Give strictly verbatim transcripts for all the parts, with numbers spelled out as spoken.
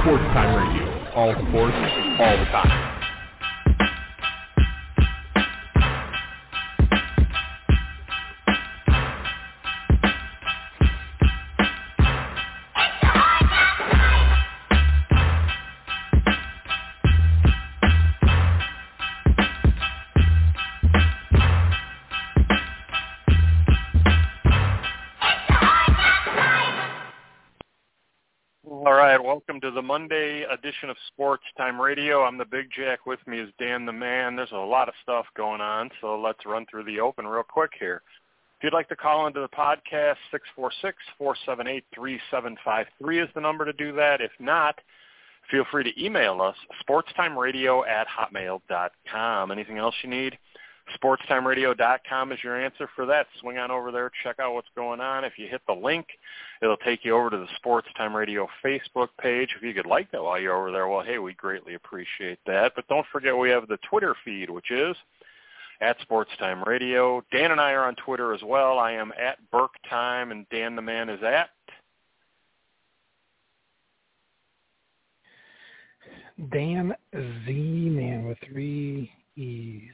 Sports Time Radio. All sports, all the time. All right, welcome to the Monday edition of Sports Time Radio. I'm the Big Jack. With me is Dan the Man. There's a lot of stuff going on, so let's run through the open real quick here. If you'd like to call into the podcast, six four six, four seven eight, three seven five three is the number to do that. If not, feel free to email us, sportstimeradio at hotmail dot com. Anything else you need? sportstimeradio dot com is your answer for that. Swing on over there, check out what's going on. If you hit the link, it'll take you over to the Sports Time Radio Facebook page. If you could like that while you're over there, well, hey, we greatly appreciate that. But don't forget we have the Twitter feed, which is at Sports Time Radio. Dan and I are on Twitter as well. I am at Burke Time, and Dan the Man is at Dan Z-Man with three E's.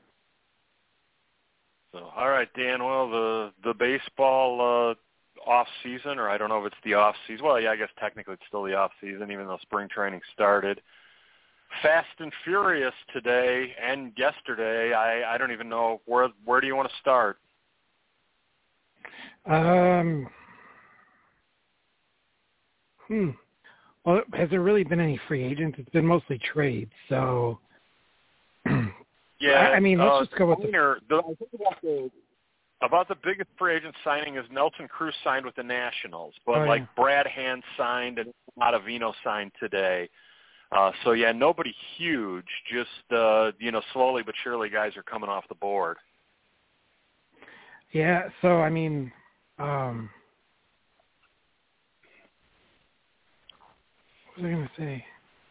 So, all right, Dan. Well, the the baseball uh, off season, or I don't know if it's the off season. Well, yeah, I guess technically it's still the off season, even though spring training started. Fast and furious today and yesterday. I, I don't even know where where do you want to start? Um. Hmm. Well, has there really been any free agents? It's been mostly trades, so. Yeah, I mean, let's uh, just go with the, the, I think about the about the biggest free agent signing is Nelson Cruz signed with the Nationals, but oh, like yeah. Brad Hand signed and Ottavino signed today. Uh, so yeah, nobody huge, just uh, you know, slowly but surely guys are coming off the board. Yeah, so I mean, um, what was I going to say?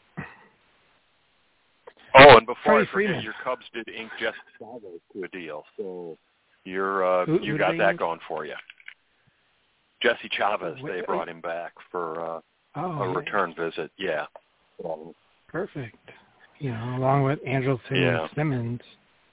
Oh, and before Freddie I forget, Freeman. your Cubs did ink Jesse Chavez to a deal, so you're uh, who, you who got that ink? going for you. Jesse Chavez, Wait, they brought him back for uh, oh, a yeah. return visit. Yeah. Perfect. You know, along with Andrelton Yeah. and Simmons.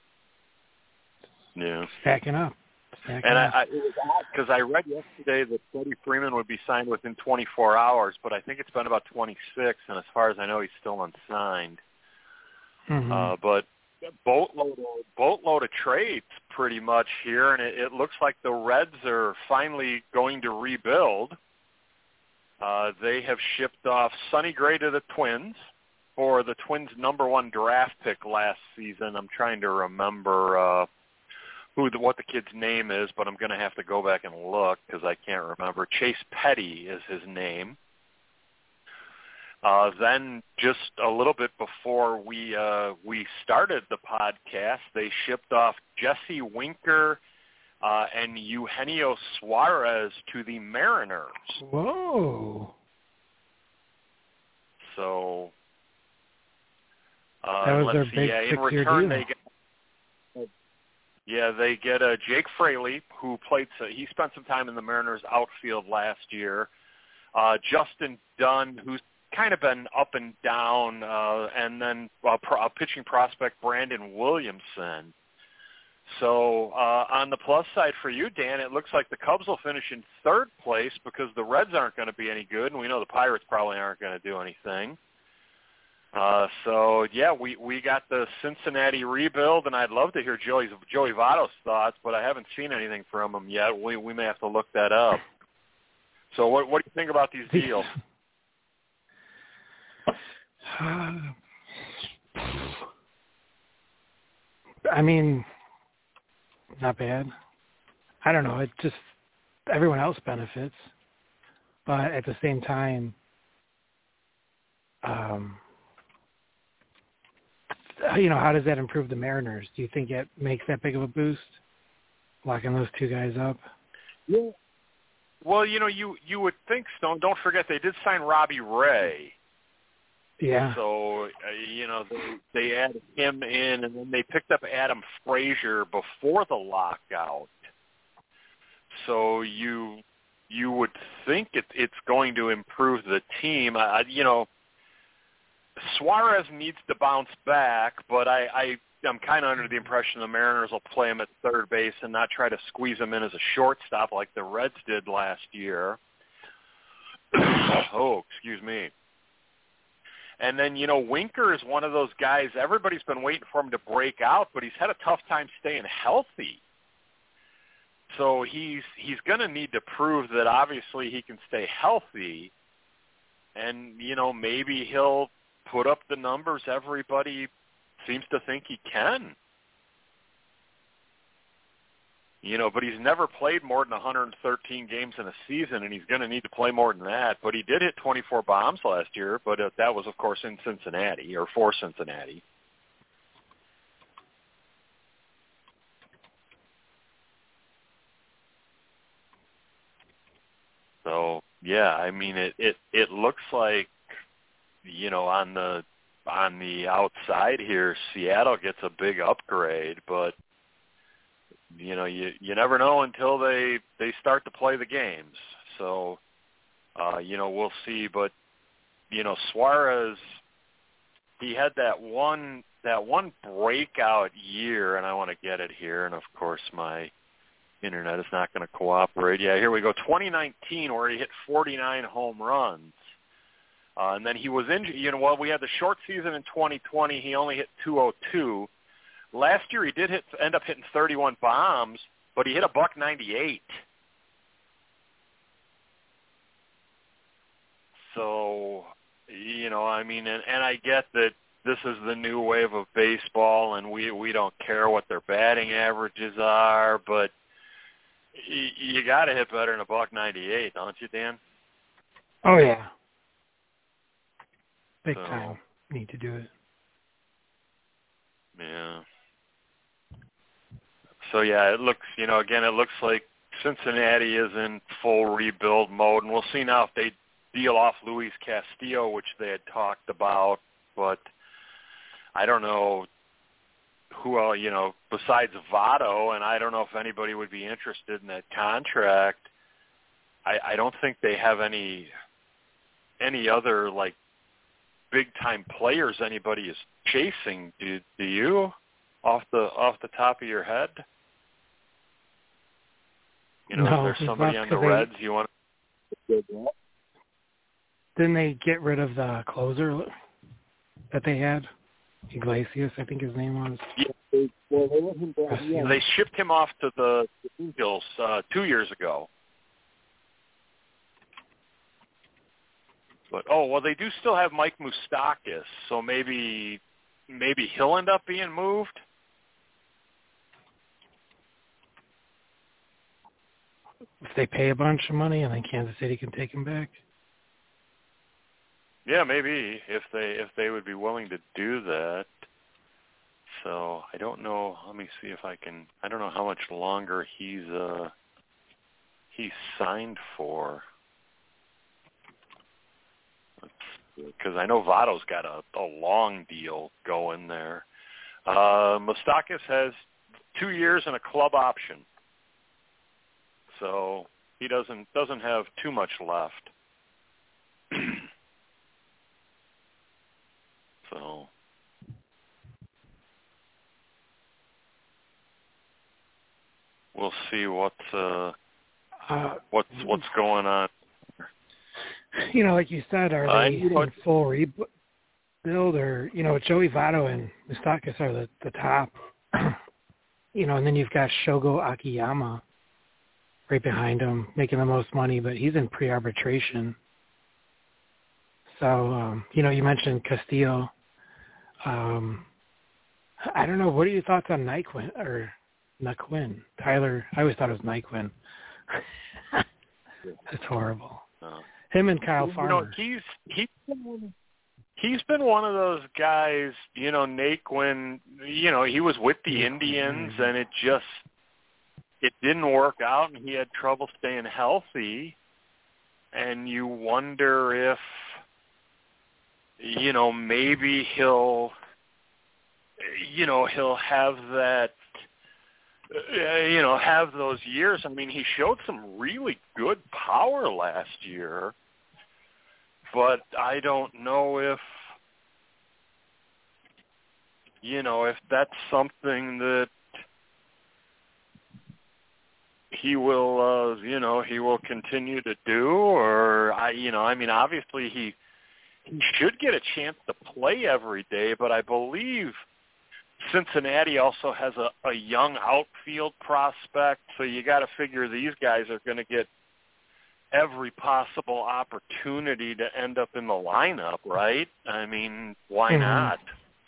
Yeah. Stacking up. Stacking And up. I, I, it was odd because I read yesterday that Freddie Freeman would be signed within twenty-four hours, but I think it's been about twenty-six, and as far as I know, he's still unsigned. Mm-hmm. Uh, but boatload of, boatload of trades pretty much here, and it, it looks like the Reds are finally going to rebuild. Uh, they have shipped off Sonny Gray to the Twins for the Twins' number one draft pick last season. I'm trying to remember uh, who the, what the kid's name is, but I'm going to have to go back and look because I can't remember. Chase Petty is his name. Uh, then just a little bit before we uh, we started the podcast, they shipped off Jesse Winker uh, and Eugenio Suarez to the Mariners. Whoa. So uh, That was let's their see. big Yeah, in six-year return, deal. they get yeah they get uh, Jake Fraley, who played. He spent some time in the Mariners outfield last year. Uh, Justin Dunn, who's kind of been up and down, uh, and then uh, pro- a pitching prospect, Brandon Williamson. So uh, on the plus side for you, Dan, it looks like the Cubs will finish in third place because the Reds aren't going to be any good, and we know the Pirates probably aren't going to do anything. Uh, so, yeah, we, we got the Cincinnati rebuild, and I'd love to hear Joey, Joey Votto's thoughts, but I haven't seen anything from him yet. We, we may have to look that up. So what, what do you think about these deals? I mean, not bad. I don't know. It just everyone else benefits, but at the same time, um, you know, how does that improve the Mariners? Do you think it makes that big of a boost, locking those two guys up? Yeah. Well, you know, you you would think so. Don't forget they did sign Robbie Ray. Yeah. So, uh, you know, they, they added him in, and then they picked up Adam Frazier before the lockout. So you you would think it, it's going to improve the team. I, you know, Suarez needs to bounce back, but I, I I'm kind of under the impression the Mariners will play him at third base and not try to squeeze him in as a shortstop like the Reds did last year. Oh, excuse me. And then, you know, Winker is one of those guys, everybody's been waiting for him to break out, but he's had a tough time staying healthy. So he's he's going to need to prove that obviously he can stay healthy. And, you know, maybe he'll put up the numbers everybody seems to think he can. You know, but he's never played more than one hundred thirteen games in a season, and he's going to need to play more than that. But he did hit twenty-four bombs last year, but uh, that was, of course, in Cincinnati, or for Cincinnati. So, yeah, I mean, it, it, it looks like, you know, on the on the outside here, Seattle gets a big upgrade, but you know, you you never know until they they start to play the games. So, uh, you know, we'll see. But you know, Suarez, he had that one that one breakout year, and I want to get it here. And of course, my internet is not going to cooperate. Yeah, here we go. twenty nineteen, where he hit forty-nine home runs. Uh, and then he was injured. You know, well, we had the short season in twenty twenty. He only hit two oh two. Last year he did hit, end up hitting thirty-one bombs, but he hit a buck ninety-eight. So, you know, I mean, and, and I get that this is the new wave of baseball, and we we don't care what their batting averages are, but y- you got to hit better than a buck ninety-eight, don't you, Dan? Oh yeah. Big so, time need to do it. Yeah. So, yeah, it looks, you know, again, it looks like Cincinnati is in full rebuild mode, and we'll see now if they deal off Luis Castillo, which they had talked about, but I don't know who else, you know, besides Votto, and I don't know if anybody would be interested in that contract. I, I don't think they have any any other, like, big-time players anybody is chasing. Do, do you, off the off the top of your head? You know, no, is there somebody on the they, Reds you want to... Didn't they get rid of the closer that they had? Iglesias, I think his name was. Yeah, they, well, they, let him back, yeah. they shipped him off to the Angels uh, two years ago. But, oh, well, they do still have Mike Moustakas, so maybe maybe he'll end up being moved. If they pay a bunch of money and then Kansas City can take him back. Yeah, maybe if they if they would be willing to do that. So I don't know. Let me see if I can. I don't know how much longer he's uh he's signed for. Because I know Votto's got a, a long deal going there. Uh, Moustakas has two years and a club option, so he doesn't doesn't have too much left. So we'll see what's uh, uh, what's what's going on. You know, like you said, are uh, they in full rebuild, or you know, Joey Votto and Moustakas are the the top. You know, and then you've got Shogo Akiyama right behind him, making the most money, but he's in pre-arbitration. So, um, you know, you mentioned Castillo. Um, I don't know. What are your thoughts on Nyquin or Naquin? Tyler, I always thought it was Nyquin. It's horrible. No. Him and Kyle Farmer. You know, he's he's been, he's been one of those guys. You know, Naquin. You know, he was with the Indians, and it just it didn't work out, and he had trouble staying healthy. And you wonder if, you know, maybe he'll, you know, he'll have that, uh, you know, have those years. I mean, he showed some really good power last year, but I don't know if, you know, if that's something that he will, uh, you know, he will continue to do, or I, you know, I mean, obviously he he should get a chance to play every day, but I believe Cincinnati also has a, a young outfield prospect, so you got to figure these guys are going to get every possible opportunity to end up in the lineup, right? I mean, why mm-hmm. not?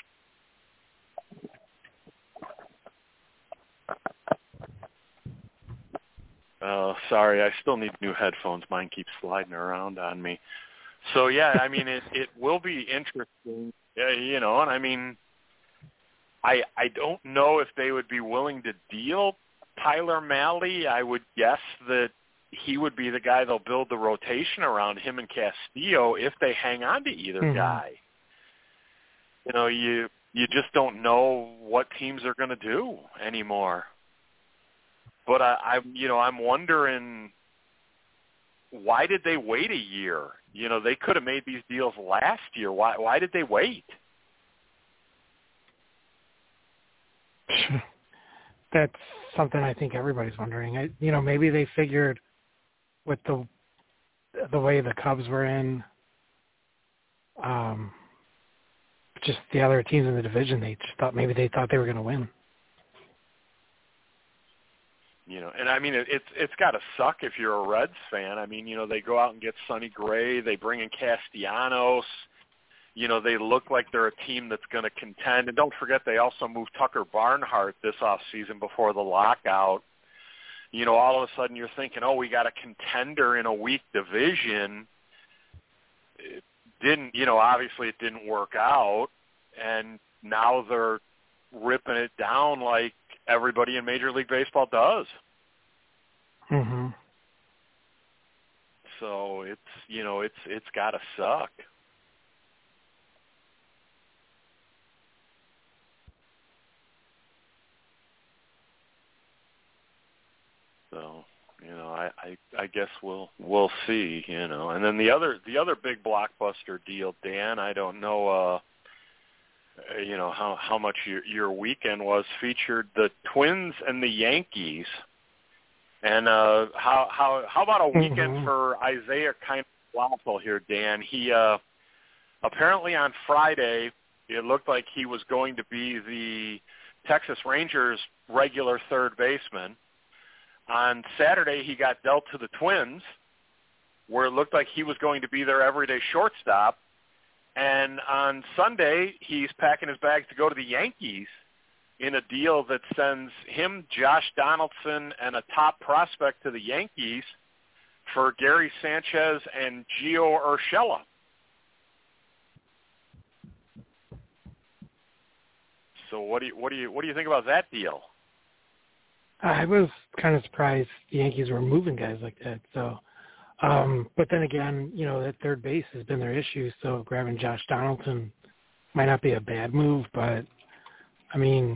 Oh, sorry, I still need new headphones. Mine keeps sliding around on me. So, yeah, I mean, it, it will be interesting, yeah, you know, and I mean, I I don't know if they would be willing to deal Tyler Mahle. I would guess that he would be the guy they'll build the rotation around, him and Castillo, if they hang on to either mm-hmm. guy. You know, you you just don't know what teams are going to do anymore. But I, I, you know, I'm wondering, why did they wait a year? You know, they could have made these deals last year. Why why did they wait? That's something I think everybody's wondering. I, you know, maybe they figured with the the way the Cubs were in, um, just the other teams in the division, they just thought maybe they thought they were going to win. You know, and I mean, it, it's it's got to suck if you're a Reds fan. I mean, you know, they go out and get Sonny Gray, they bring in Castellanos. You know, they look like they're a team that's going to contend. And don't forget, they also moved Tucker Barnhart this offseason before the lockout. You know, all of a sudden you're thinking, oh, we got a contender in a weak division. It didn't, you know, obviously it didn't work out. And now they're ripping it down like everybody in Major League Baseball does. Mm-hmm. So it's, you know, it's it's got to suck. So, you know, I, I I guess we'll we'll see, you know. And then the other the other big blockbuster deal, Dan, I don't know uh you know how how much your your weekend was, featured the Twins and the Yankees. And uh how how how about a weekend mm-hmm. for Isaiah Kiner-Falefa here, Dan? He uh apparently on Friday it looked like he was going to be the Texas Rangers regular third baseman. On Saturday, he got dealt to the Twins, where it looked like he was going to be their everyday shortstop. And on Sunday, he's packing his bags to go to the Yankees in a deal that sends him, Josh Donaldson, and a top prospect to the Yankees for Gary Sanchez and Gio Urshela. So what do you what do you what do you think about that deal? I was kind of surprised the Yankees were moving guys like that. So, um, but then again, you know, that third base has been their issue. So grabbing Josh Donaldson might not be a bad move, but I mean,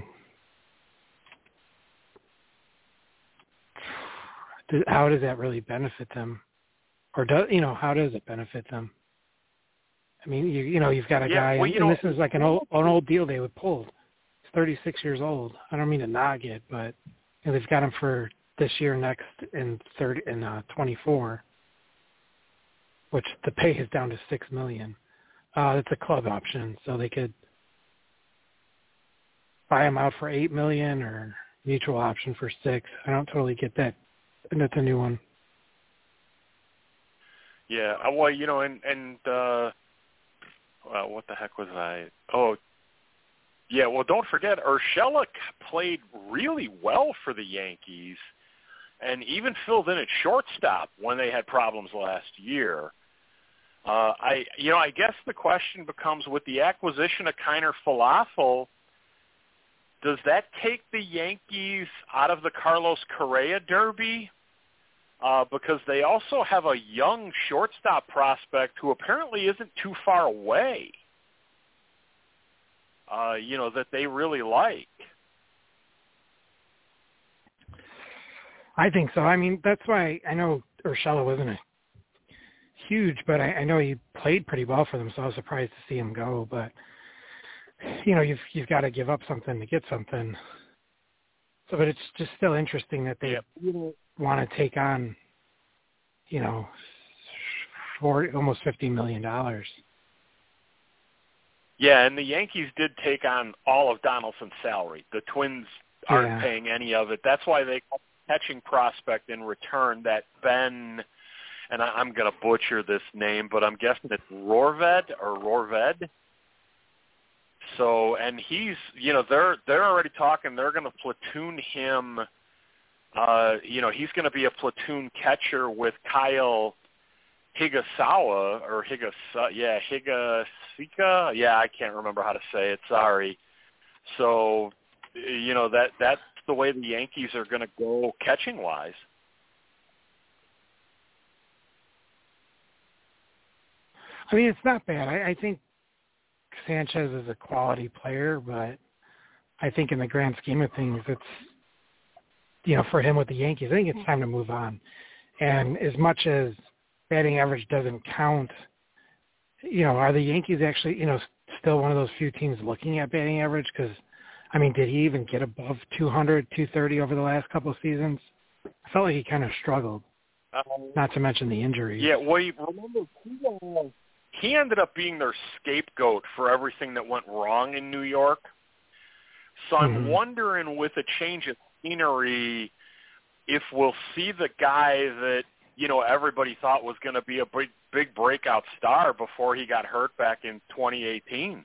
how does that really benefit them? Or does, you know, how does it benefit them? I mean, you you know, you've got a yeah, guy, well, and, you know, and this is like an old an old deal they would pull. He's thirty-six years old. I don't mean to nag it, but and they've got him for this year, next, and third, and uh, twenty-four, which the pay is down to six million. Uh, it's a club option, so they could buy him out for eight million or mutual option for six. I don't totally get that, and that's a new one. Yeah, well, you know, and and uh, well, what the heck was I? Oh. Yeah, well, don't forget, Urshela played really well for the Yankees and even filled in at shortstop when they had problems last year. Uh, I, you know, I guess the question becomes, with the acquisition of Kiner-Falefa, does that take the Yankees out of the Carlos Correa derby? Uh, because they also have a young shortstop prospect who apparently isn't too far away. Uh, you know, that they really like. I think so. I mean, that's why I know Urshela wasn't a huge, but I, I know he played pretty well for them, so I was surprised to see him go. But you know, you've you've got to give up something to get something. So, but it's just still interesting that they yep. want to take on, you know, for almost fifty million dollars. Yeah, and the Yankees did take on all of Donaldson's salary. The Twins aren't yeah. paying any of it. That's why they got a catching prospect in return, that Ben, and I, I'm going to butcher this name, but I'm guessing it's Rorved or Rorved. So, and he's, you know, they're they're already talking. They're going to platoon him. Uh, you know, he's going to be a platoon catcher with Kyle Higasawa or Higasa, yeah, Higasika. Yeah, I can't remember how to say it. Sorry. So, you know, that that's the way the Yankees are going to go catching wise. I mean, it's not bad. I, I think Sanchez is a quality player, but I think in the grand scheme of things, it's, you know, for him with the Yankees, I think it's time to move on. And as much as batting average doesn't count, you know, are the Yankees actually, you know, still one of those few teams looking at batting average? Because, I mean, did he even get above two hundred, two thirty over the last couple of seasons? I felt like he kind of struggled, Um, not to mention the injuries. Yeah, well, you remember, he, uh, he ended up being their scapegoat for everything that went wrong in New York. So I'm Mm-hmm. wondering, with a change of scenery, if we'll see the guy that, you know, everybody thought was going to be a big, big breakout star before he got hurt back in twenty eighteen.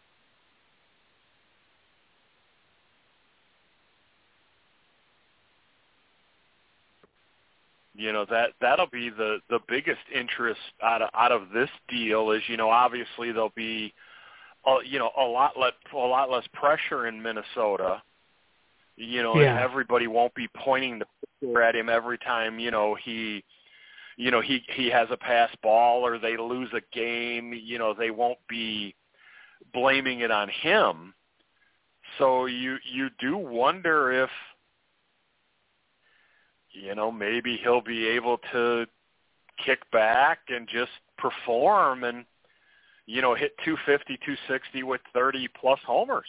You know, that that'll be the the biggest interest out of out of this deal. Is, you know, obviously there'll be, a, you know, a lot less a lot less pressure in Minnesota. You know, Yeah. and everybody won't be pointing the finger at him every time, you know, he. You know, he he has a pass ball or they lose a game. You know, they won't be blaming it on him. So you you do wonder if, you know, maybe he'll be able to kick back and just perform and, you know, hit two fifty, two sixty with thirty plus homers.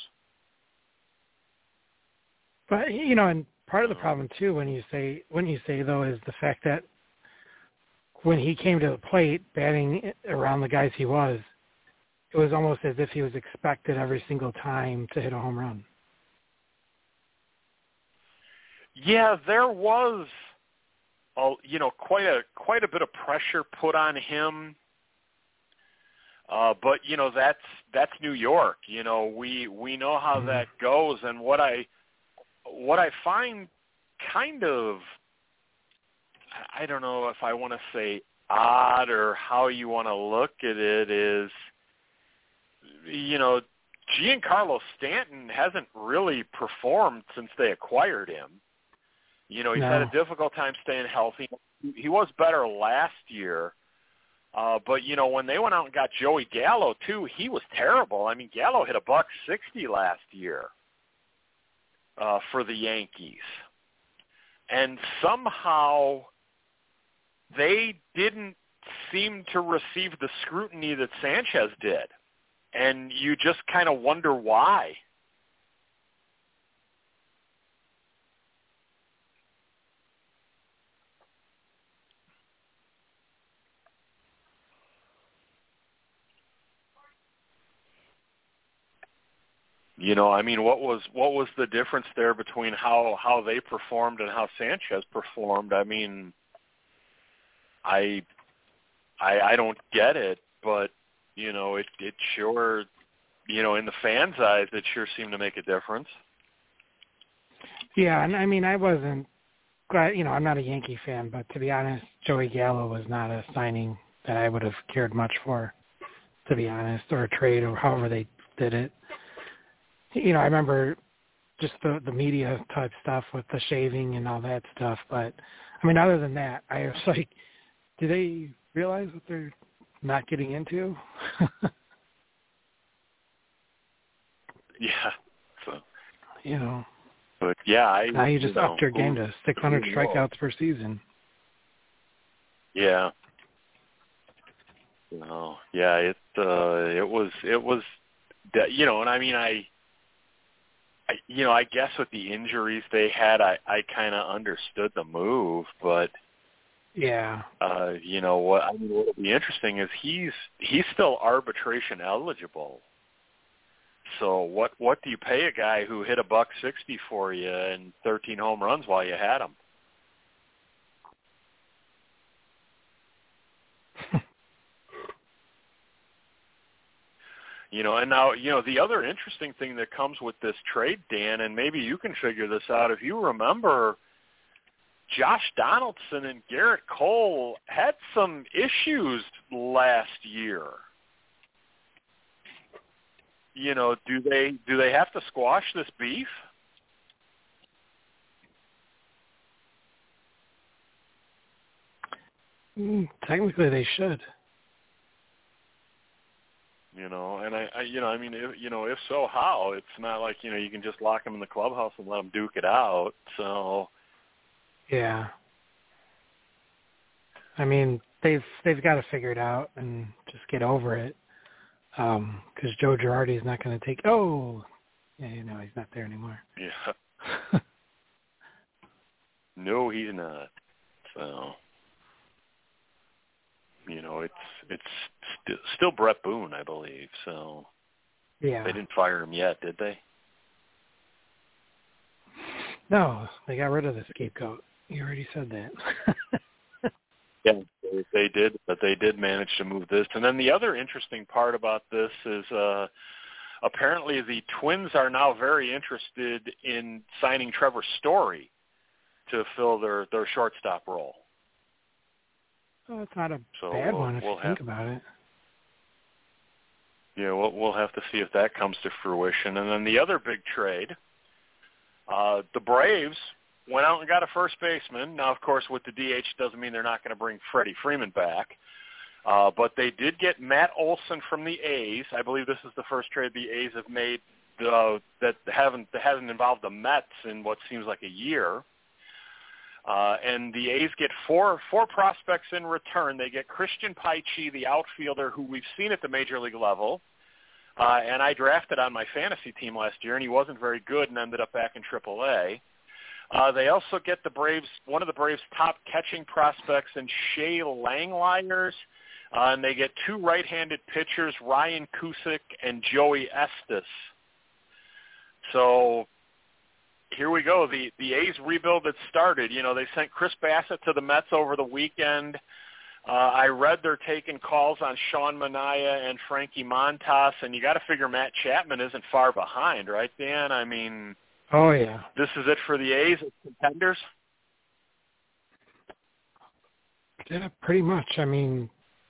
But, you know, and part of the problem too, when you say when you say though, is the fact that when he came to the plate, batting around the guys he was, it was almost as if he was expected every single time to hit a home run. Yeah, there was, a, you know, quite a quite a bit of pressure put on him. Uh, but you know, that's that's New York. You know, we we know how Mm-hmm. that goes. And what I what I find kind of, I don't know if I want to say odd or how you want to look at it, is, you know, Giancarlo Stanton hasn't really performed since they acquired him. You know, he's No. had a difficult time staying healthy. He was better last year. Uh, but, you know, when they went out and got Joey Gallo, too, he was terrible. I mean, Gallo hit a buck sixty last year uh, for the Yankees. And somehow they didn't seem to receive the scrutiny that Sanchez did. And you just kind of wonder why. You know, I mean, what was what was the difference there between how, how they performed and how Sanchez performed? I mean, I I I don't get it, but you know, it it sure, you know, in the fans' eyes, it sure seemed to make a difference. Yeah, and I mean, I wasn't, glad- you know, I'm not a Yankee fan, but to be honest, Joey Gallo was not a signing that I would have cared much for, to be honest, or a trade or however they did it. You know, I remember just the, the media type stuff with the shaving and all that stuff, but I mean, other than that, I was like, do they realize what they're not getting into? Yeah. So, you know, but yeah, I now you just you know, upped your game to six hundred strikeouts per season. Yeah. No, yeah, it uh, it was it was you know, and I mean, I, I, you know, I guess with the injuries they had, I, I kind of understood the move, but yeah, uh, you know what? I mean, what'll be interesting is he's he's still arbitration eligible. So what what do you pay a guy who hit a buck sixty for you and thirteen home runs while you had him? You know, and now, you know, the other interesting thing that comes with this trade, Dan, and maybe you can figure this out, if you remember, Josh Donaldson and Garrett Cole had some issues last year. You know, do they do they have to squash this beef? Mm, technically, they should. You know, and I, I, you know, I mean, if, you know, if so, how? It's not like, you know, you can just lock them in the clubhouse and let them duke it out. So, yeah. I mean, they've they've got to figure it out and just get over it. Um, because Joe Girardi is not going to take. Oh, yeah, you know, he's not there anymore. Yeah. No, he's not. So. You know, it's it's st- still Brett Boone, I believe. So yeah, they didn't fire him yet, did they? No, they got rid of the scapegoat. You already said that. Yeah, they, they did, but they did manage to move this. And then the other interesting part about this is uh, apparently the Twins are now very interested in signing Trevor Story to fill their, their shortstop role. Well, it's not a so bad we'll, one if we'll you have, think about it. Yeah, we'll, we'll have to see if that comes to fruition. And then the other big trade, uh, the Braves went out and got a first baseman. Now, of course, with the D H doesn't mean they're not going to bring Freddie Freeman back. Uh, but they did get Matt Olson from the A's. I believe this is the first trade the A's have made uh, that haven't that hasn't involved the Mets in what seems like a year. Uh, and the A's get four four prospects in return. They get Christian Paichi, the outfielder who we've seen at the major league level, uh, and I drafted on my fantasy team last year, and he wasn't very good and ended up back in triple A. Uh, they also get the Braves, one of the Braves' top catching prospects in Shea Langleiers, uh, and they get two right-handed pitchers, Ryan Cusick and Joey Estes. So here we go. The the A's rebuild that started. You know, they sent Chris Bassett to the Mets over the weekend. Uh, I read they're taking calls on Sean Manaea and Frankie Montas, and you got to figure Matt Chapman isn't far behind, right, Dan? I mean, oh yeah, this is it for the A's as contenders. Yeah, pretty much. I mean,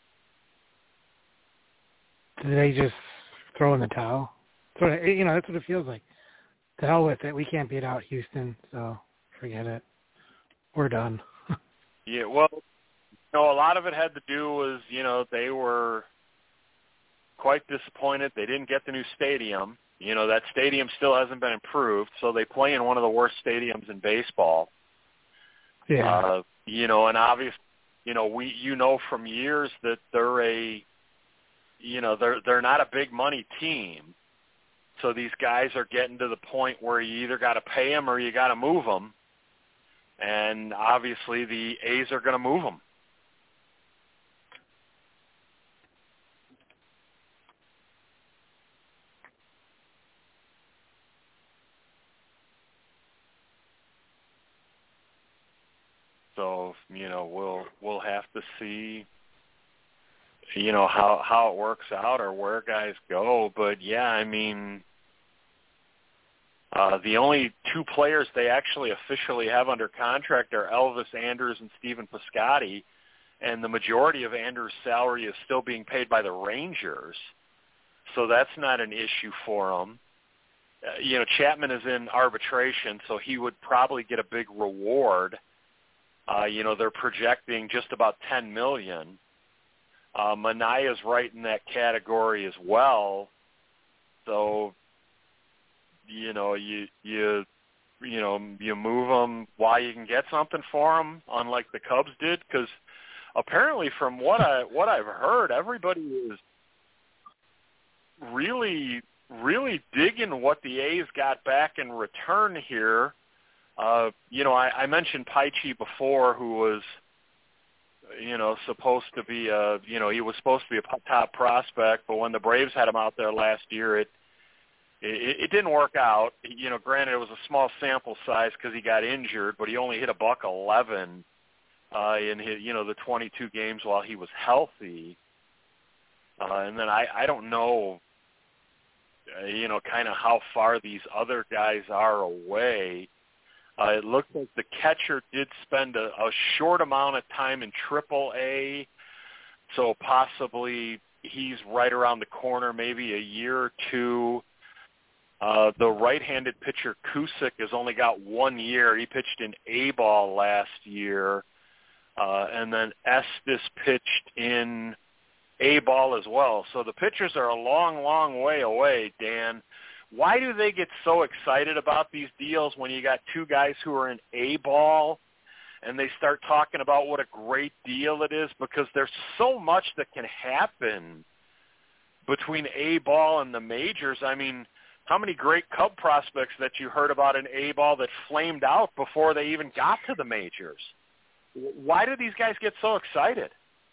did they just throw in the towel? So you know, that's what it feels like. To hell with it. We can't beat out Houston, so forget it. We're done. Yeah, well, you know, a lot of it had to do was, you know, they were quite disappointed. They didn't get the new stadium. You know, that stadium still hasn't been improved, so they play in one of the worst stadiums in baseball. Yeah. Uh, you know, and obviously, you know, we you know from years that they're a, you know, they're they're not a big money team. So these guys are getting to the point where you either got to pay them or you got to move them. And obviously the A's are going to move them. So, you know, we'll we'll have to see, you know, how how it works out or where guys go. But yeah, I mean, Uh, the only two players they actually officially have under contract are Elvis Andrus and Stephen Piscotty, and the majority of Andrus' salary is still being paid by the Rangers, so that's not an issue for them. Uh, you know, Chapman is in arbitration, so he would probably get a big reward. Uh, you know, they're projecting just about ten million dollars. Uh, Manaea's right in that category as well, so you know, you you you know you move them while you can get something for them, unlike the Cubs did. Because apparently, from what I what I've heard, everybody is really really digging what the A's got back in return here. Uh, you know, I, I mentioned Paichi before, who was, you know, supposed to be a, you know, he was supposed to be a top prospect, but when the Braves had him out there last year, it it, it didn't work out. You know, granted, it was a small sample size because he got injured, but he only hit a buck eleven uh, in his, you know, the twenty-two games while he was healthy. Uh, and then I, I don't know, uh, you know, kind of how far these other guys are away. Uh, it looked like the catcher did spend a, a short amount of time in triple A, so possibly he's right around the corner, maybe a year or two. Uh, the right-handed pitcher, Cusick, has only got one year. He pitched in A-ball last year, uh, and then Estes pitched in A-ball as well. So the pitchers are a long, long way away, Dan. Why do they get so excited about these deals when you got two guys who are in A-ball and they start talking about what a great deal it is? Because there's so much that can happen between A-ball and the majors. I mean, how many great Cub prospects that you heard about in A-ball that flamed out before they even got to the majors? Why do these guys get so excited?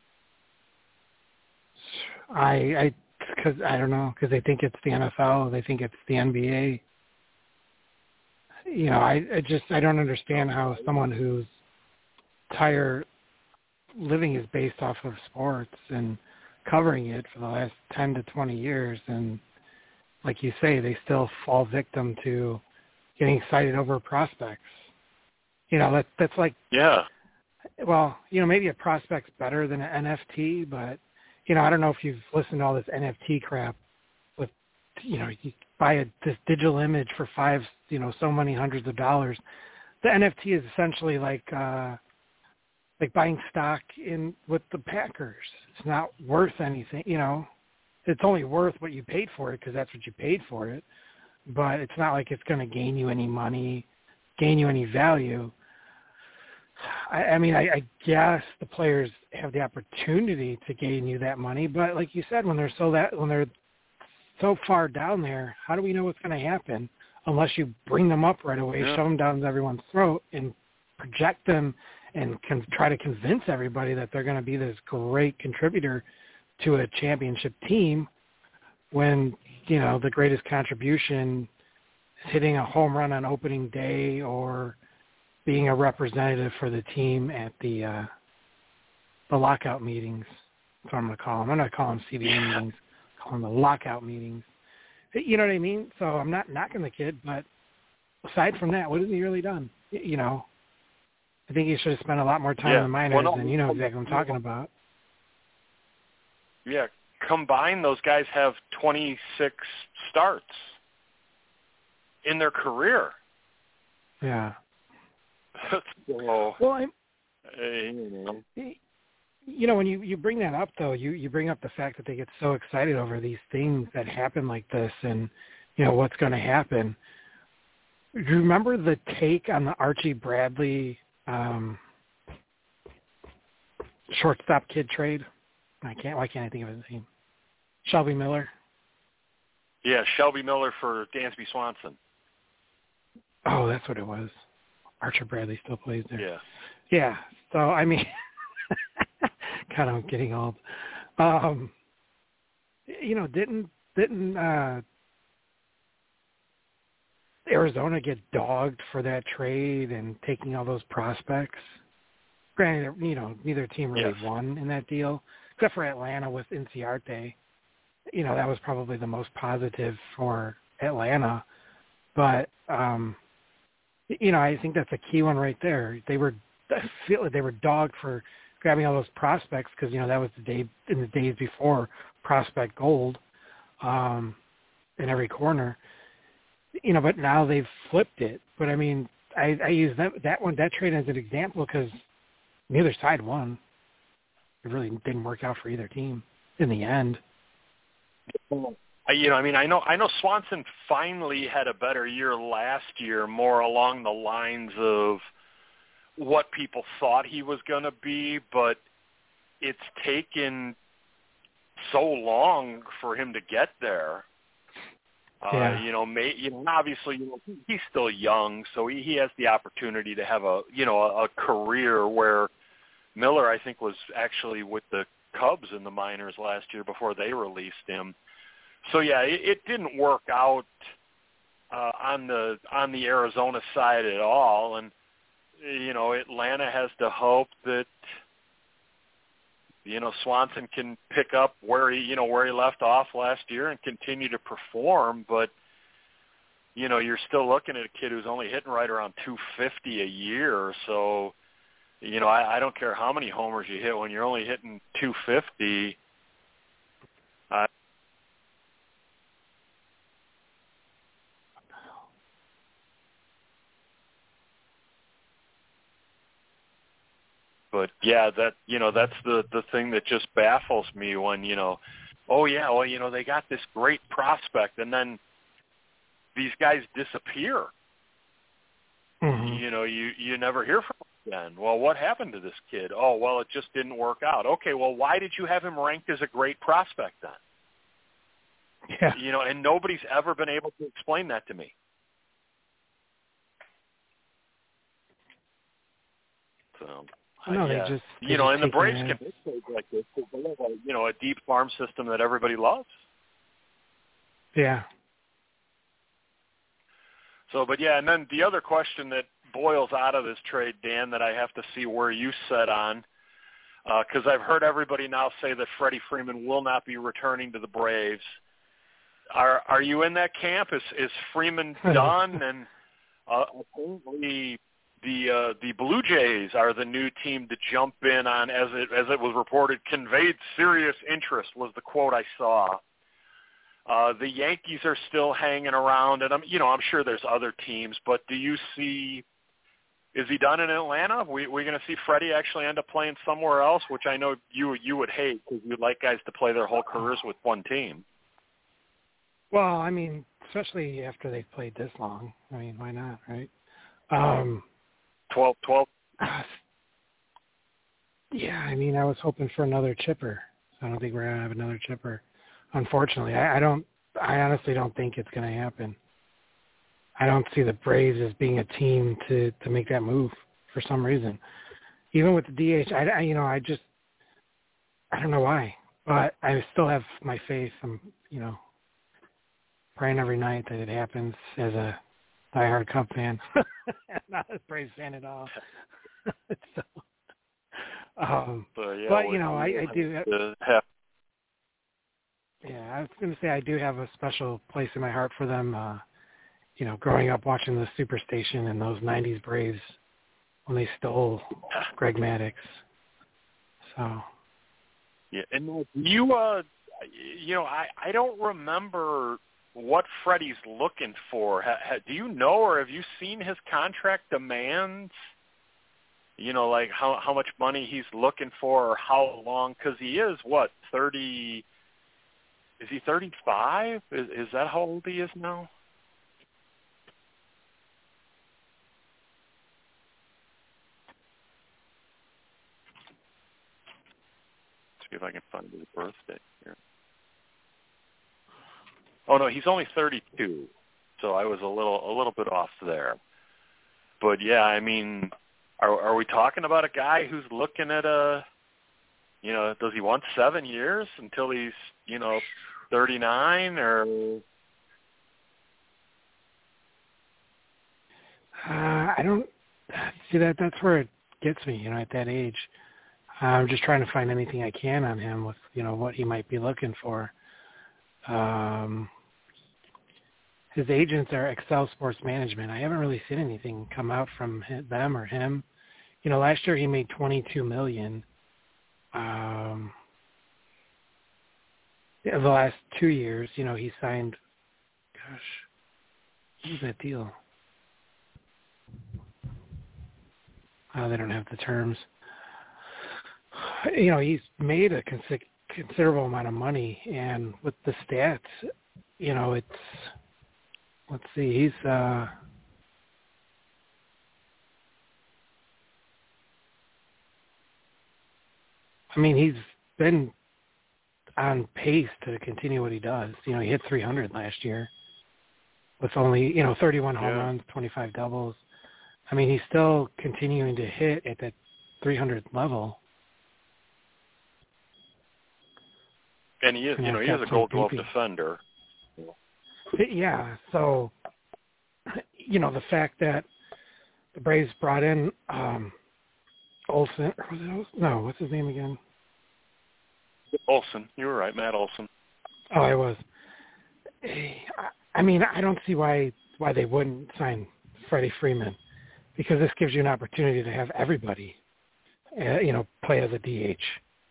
I, I, cause I don't know, because they think it's the N F L, they think it's the N B A. You know, I, I just, I don't understand how someone whose entire living is based off of sports and covering it for the last ten to twenty years, and like you say, they still fall victim to getting excited over prospects. You know, that that's like, yeah. Well, you know, maybe a prospect's better than an N F T, but you know, I don't know if you've listened to all this N F T crap with, you know, you buy a, this digital image for five, you know, so many hundreds of dollars. The N F T is essentially like, uh, like buying stock in with the Packers. It's not worth anything, you know. It's only worth what you paid for it because that's what you paid for it. But it's not like it's going to gain you any money, gain you any value. I, I mean, I, I guess the players have the opportunity to gain you that money, but like you said, when they're so that when they're so far down there, how do we know what's going to happen unless you bring them up right away, yeah. shove them down everyone's throat, and project them and can try to convince everybody that they're going to be this great contributor to a championship team when, you know, the greatest contribution is hitting a home run on opening day or being a representative for the team at the uh, the lockout meetings. That's what I'm going to call them. I'm not calling them C B A yeah. meetings. I'm calling them the lockout meetings. You know what I mean? So I'm not knocking the kid, but aside from that, what has he really done? You know, I think he should have spent a lot more time yeah. in the minors, well, no, and you know exactly what I'm talking about. Yeah, combined, those guys have twenty-six starts in their career. Yeah. so, well, I'm, uh, you know. you know, when you, you bring that up, though, you, you bring up the fact that they get so excited over these things that happen like this and, you know, what's going to happen. Do you remember the take on the Archie Bradley um, shortstop kid trade? I can't. Why can't I think of his name? Shelby Miller. Yeah, Shelby Miller for Dansby Swanson. Oh, that's what it was. Archer Bradley still plays there. Yeah. Yeah. So I mean, kind of getting old. Um, you know, didn't didn't uh, Arizona get dogged for that trade and taking all those prospects? Granted, you know, neither team really yes. won in that deal. Except for Atlanta with Inciarte. You know, that was probably the most positive for Atlanta. But, um, you know, I think that's a key one right there. They were, I feel like they were dogged for grabbing all those prospects because, you know, that was the day in the days before prospect gold um, in every corner. You know, but now they've flipped it. But, I mean, I, I use that, that one, that trade as an example because neither side won. It really didn't work out for either team in the end. You know, I mean, I know, I know Swanson finally had a better year last year, more along the lines of what people thought he was going to be, but it's taken so long for him to get there. Uh, yeah. You know, may, you know, obviously, you know, he's still young, so he, he has the opportunity to have a, you know, a, a career where Miller, I think, was actually with the Cubs in the minors last year before they released him. So yeah, it, it didn't work out uh, on the on the Arizona side at all, and you know, Atlanta has to hope that you know Swanson can pick up where he you know where he left off last year and continue to perform. But you know, you're still looking at a kid who's only hitting right around two fifty a year. So you know, I, I don't care how many homers you hit when you're only hitting two fifty. Uh, But yeah, that you know that's the the thing that just baffles me when you know, oh yeah, well you know they got this great prospect and then these guys disappear. Mm-hmm. You know, you you never hear from them again. Well, what happened to this kid? Oh, well, it just didn't work out. Okay, well, why did you have him ranked as a great prospect then? Yeah. You know, and nobody's ever been able to explain that to me. So. No, Uh, they yeah. just they you know, just and the take Braves it can make trades like this because they have a, you know, a deep farm system that everybody loves. Yeah. So, but yeah, and then the other question that boils out of this trade, Dan, that I have to see where you set on, because uh, I've heard everybody now say that Freddie Freeman will not be returning to the Braves. Are are you in that camp? Is is Freeman done? And uh, apparently the uh, the Blue Jays are the new team to jump in on, as it as it was reported, conveyed serious interest was the quote I saw. Uh, the Yankees are still hanging around, and I'm you know I'm sure there's other teams, but do you see? Is he done in Atlanta? We we're going to see Freddie actually end up playing somewhere else, which I know you you would hate because you'd like guys to play their whole careers with one team. Well, I mean, especially after they've played this long. I mean, why not, right? Um, twelve, twelve Uh, yeah, I mean, I was hoping for another chipper. So I don't think we're going to have another chipper. Unfortunately, I, I don't. I honestly don't think it's going to happen. I don't see the Braves as being a team to, to make that move for some reason. Even with the D H, I, I you know, I just, I don't know why, but I still have my faith. I'm, you know, praying every night that it happens as a diehard Cub fan, not a Braves fan at all. so, um, so, yeah, but you know, I, I do. Have, yeah, I was going to say I do have a special place in my heart for them. Uh, you know, growing up watching the Superstation and those nineties Braves when they stole Greg Maddux. So. Yeah, and you, uh, you know, I, I don't remember what Freddie's looking for. Ha, ha, do you know, or have you seen his contract demands? You know, like how how much money he's looking for, or how long? Because he is what thirty? Is he thirty-five? Is is that how old he is now? See if I can find his birthday here. Oh no, he's only thirty-two, so I was a little a little bit off there. But yeah, I mean, are are we talking about a guy who's looking at a, you know, does he want seven years until he's you know thirty-nine or? Uh, I don't see that. That's where it gets me. You know, at that age. I'm just trying to find anything I can on him with, you know, what he might be looking for. Um, his agents are Excel Sports Management. I haven't really seen anything come out from them or him. You know, last year he made twenty-two million dollars. Um, yeah, the last two years, you know, he signed. Gosh, what was that deal? Oh, they don't have the terms. You know, he's made a cons- considerable amount of money, and with the stats, you know, it's, let's see, he's, uh, I mean, he's been on pace to continue what he does. You know, he hit three hundred last year. with only, you know, thirty-one home yeah. runs, twenty-five doubles. I mean, he's still continuing to hit at that three hundred level. And he is, and you know, he is a Gold Glove defender. Yeah, so, you know, the fact that the Braves brought in um, Olson, or was it Olson? No, what's his name again? Olson, you were right, Matt Olson. Oh, I was. I mean, I don't see why why they wouldn't sign Freddie Freeman, because this gives you an opportunity to have everybody, uh, you know, play as a D H.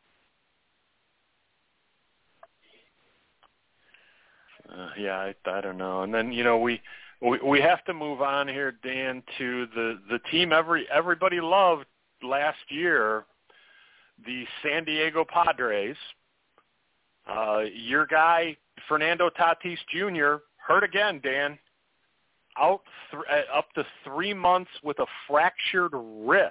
Uh, yeah, I, I don't know. And then, you know, we, we we have to move on here, Dan, to the, the team every everybody loved last year, the San Diego Padres. Uh, your guy, Fernando Tatis Junior, hurt again, Dan. Out th- up to three months with a fractured wrist.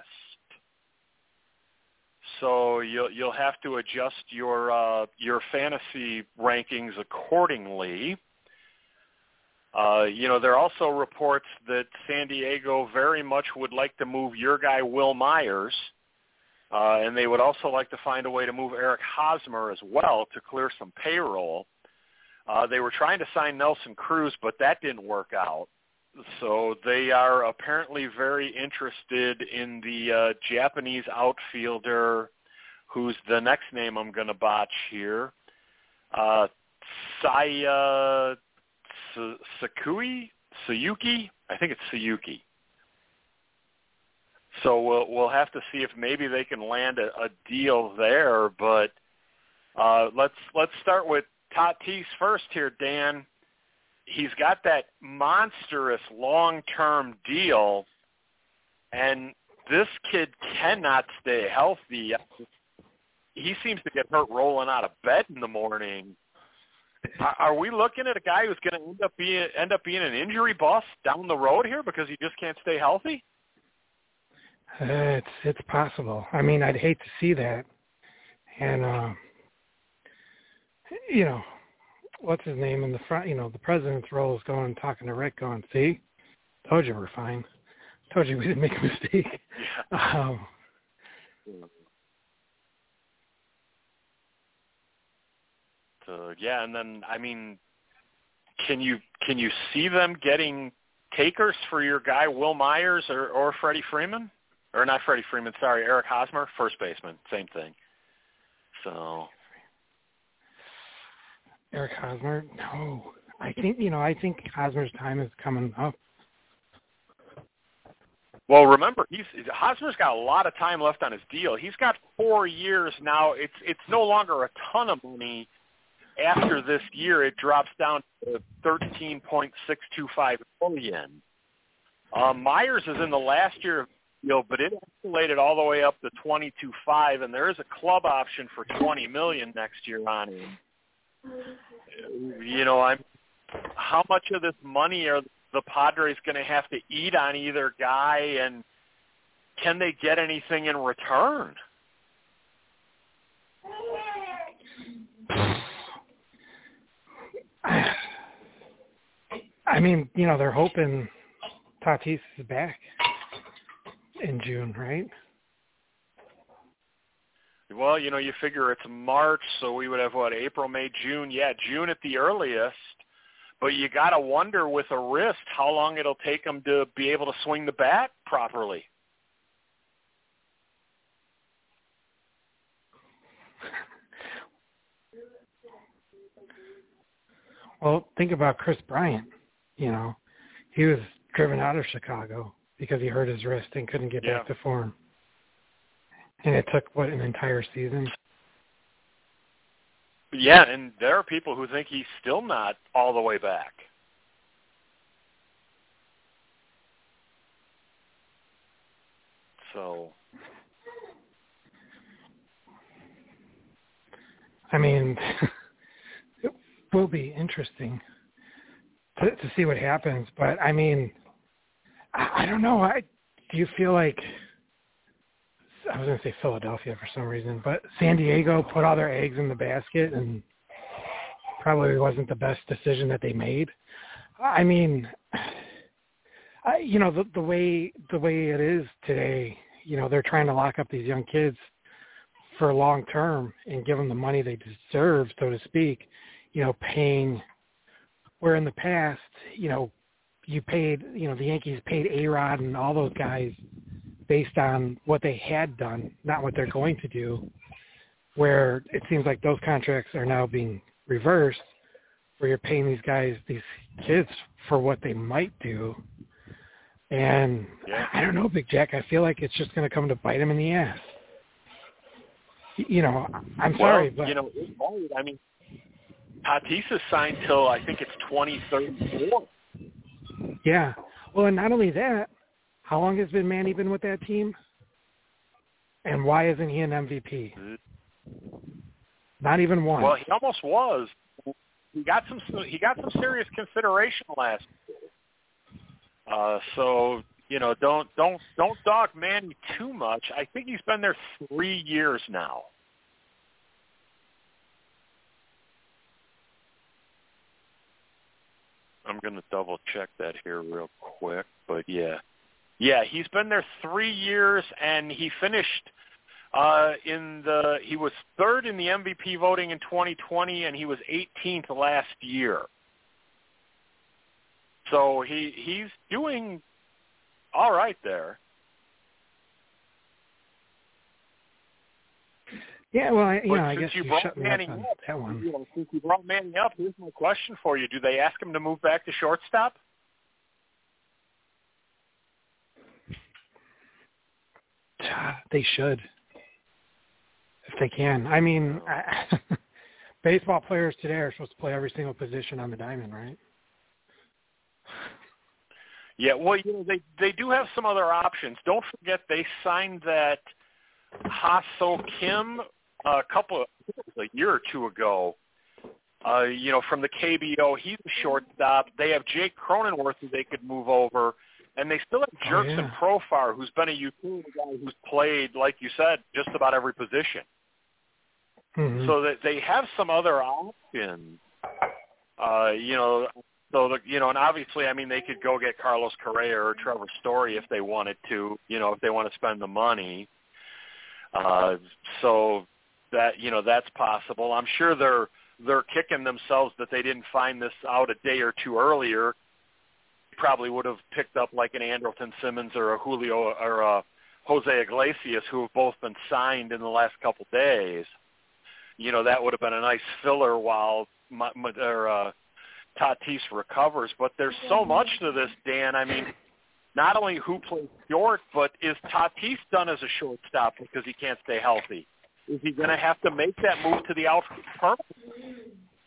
So you'll you'll have to adjust your uh, your fantasy rankings accordingly. Uh, you know, there are also reports that San Diego very much would like to move your guy Will Myers, uh, and they would also like to find a way to move Eric Hosmer as well to clear some payroll. Uh, they were trying to sign Nelson Cruz, but that didn't work out. So they are apparently very interested in the uh, Japanese outfielder, who's the next name I'm going to botch here, uh, Saya Sakui, Sayuki. I think it's Sayuki. So we'll we'll have to see if maybe they can land a, a deal there. But uh, let's let's start with Tatis first here, Dan. He's got that monstrous long-term deal, and this kid cannot stay healthy. He seems to get hurt rolling out of bed in the morning. Are we looking at a guy who's going to end up being end up being an injury bust down the road here because he just can't stay healthy? Uh, it's it's possible. I mean, I'd hate to see that, and uh, you know. What's his name in the front? You know, the president's role is going talking to Rick, going, "See, told you we're fine. Told you we didn't make a mistake." Yeah. Um, so yeah, and then I mean, can you can you see them getting takers for your guy Will Myers or or Freddie Freeman, or not Freddie Freeman? Sorry, Eric Hosmer, first baseman, same thing. So. Eric Hosmer? No. I think, you know, I think Hosmer's time is coming up. Well, remember, he's Hosmer's got a lot of time left on his deal. He's got four years now. It's it's no longer a ton of money. After this year, it drops down to thirteen point six two five million dollars. Um, Myers is in the last year of the deal, but it escalated all the way up to twenty-two point five, and there is a club option for twenty million dollars next year on him. You know, I'm. How much of this money are the Padres going to have to eat on either guy, and can they get anything in return? I mean, you know, they're hoping Tatis is back in June, right? Well, you know, you figure it's March, so we would have, what, April, May, June? Yeah, June at the earliest. But you got to wonder with a wrist how long it'll take him to be able to swing the bat properly. Well, think about Chris Bryant. You know, he was driven out of Chicago because he hurt his wrist and couldn't get yeah. back to form. And it took, what, an entire season? Yeah, and there are people who think he's still not all the way back. So, I mean, it will be interesting to, to see what happens. But, I mean, I, I don't know. I do you feel like, I was going to say Philadelphia for some reason, but San Diego put all their eggs in the basket and probably wasn't the best decision that they made. I mean, I, you know, the, the way the way it is today, you know, they're trying to lock up these young kids for long term and give them the money they deserve, so to speak. You know, paying where in the past, you know, you paid, you know, the Yankees paid A-Rod and all those guys based on what they had done, not what they're going to do. Where it seems like those contracts are now being reversed, where you're paying these guys, these kids, for what they might do. And yeah. I don't know, Big Jack, I feel like it's just going to come to bite them in the ass. You know, I'm well, sorry, but... you know, I mean, Tatis is signed till, I think it's twenty thirty-four. Yeah. Well, and not only that, how long has been Manny been with that team? And why isn't he an M V P? Not even one. Well, he almost was. He got some. He got some serious consideration last year. Uh, so you know, don't don't don't dog Manny too much. I think he's been there three years now. I'm going to double check that here real quick, but yeah, yeah, he's been there three years, and he finished. Uh, in the he was third in the M V P voting in twenty twenty, and he was eighteenth last year. So he he's doing all right there. Yeah, well, I, you but know, I since guess you you brought shut me Manning up on up, that one. You know, since you brought Manning up, here's my question for you: do they ask him to move back to shortstop? They should, if they can. I mean, I, baseball players today are supposed to play every single position on the diamond, right? Yeah, well, you know, they they do have some other options. Don't forget they signed that Ha-So Kim a couple of, a year or two ago. Uh, you know, from the K B O, he's a shortstop. They have Jake Cronenworth who they could move over. And they still have Jerkson oh, yeah. Profar, who's been a utility guy who's played, like you said, just about every position. Mm-hmm. So that they have some other options. Uh, you know, so the, you know, and obviously, I mean, they could go get Carlos Correa or Trevor Story if they wanted to. You know, if they want to spend the money. Uh, so that you know, that's possible. I'm sure they're they're kicking themselves that they didn't find this out a day or two earlier. Probably would have picked up like an Andrelton Simmons or a Julio or a Jose Iglesias, who have both been signed in the last couple days. You know, that would have been a nice filler while my, my, or, uh, Tatis recovers. But there's so much to this, Dan. I mean, not only who plays short, but is Tatis done as a shortstop because he can't stay healthy? Is he going to have to make that move to the outfield permanently?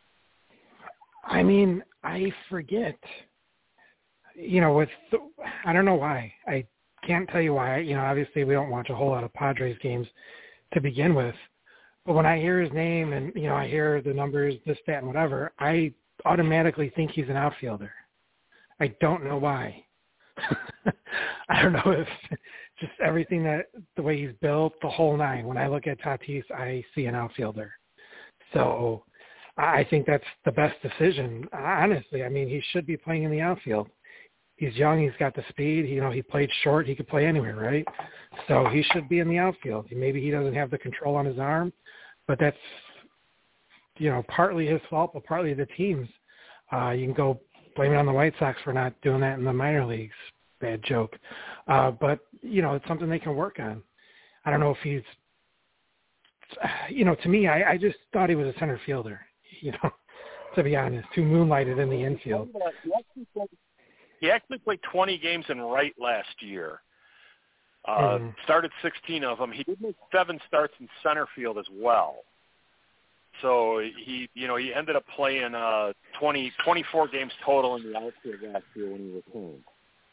I mean, I forget. You know, with the, I don't know why. I can't tell you why. You know, obviously we don't watch a whole lot of Padres games to begin with. But when I hear his name and, you know, I hear the numbers, this, that, and whatever, I automatically think he's an outfielder. I don't know why. I don't know if just everything that, the way he's built, the whole nine. When I look at Tatis, I see an outfielder. So I think that's the best decision. Honestly, I mean, he should be playing in the outfield. He's young. He's got the speed. You know, he played short. He could play anywhere, right? So he should be in the outfield. Maybe he doesn't have the control on his arm, but that's, you know, partly his fault, but partly the team's. Uh, you can go blame it on the White Sox for not doing that in the minor leagues. Bad joke. Uh, but, you know, it's something they can work on. I don't know if he's, you know, to me, I, I just thought he was a center fielder, you know, to be honest, who moonlighted in the infield. He actually played twenty games in right last year. Uh, mm-hmm. Started sixteen of them. He did make seven starts in center field as well. So he, you know, he ended up playing uh, twenty, twenty-four games total in the outfield last year when he returned.